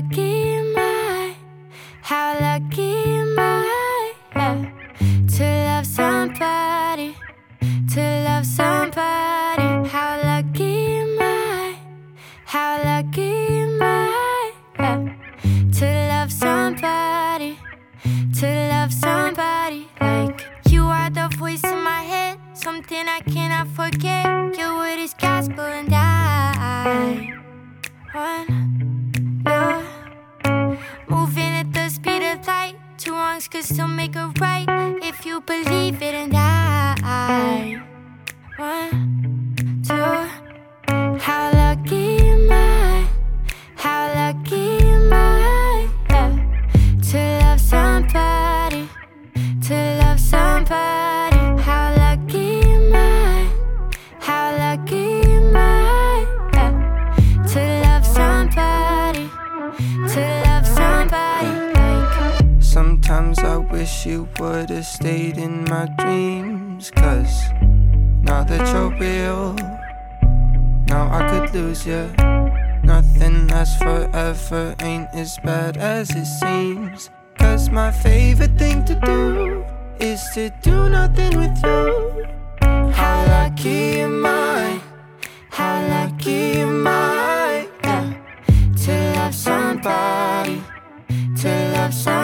lucky am I? How lucky am I? Yeah. To love somebody, to love somebody. How lucky am I? How lucky am I? Yeah. To love somebody, to love somebody like you are the voice in my head, something I cannot forget. Your word is gospel and I want you. Moving at the speed of light, two wrongs could still make a right if you believe it. And I want to. How lucky am I? How lucky am I? Yeah. To love somebody, to love somebody. How lucky am I? How lucky am I? Yeah. To love somebody, to love somebody like. Sometimes I wish you would've stayed in my dreams, 'cause now that you're real, now I could lose you. Nothing lasts forever, ain't as bad as it seems. 'Cause my favorite thing to do is to do nothing with you. How lucky am I? How lucky am I? Yeah. To love somebody, to love somebody.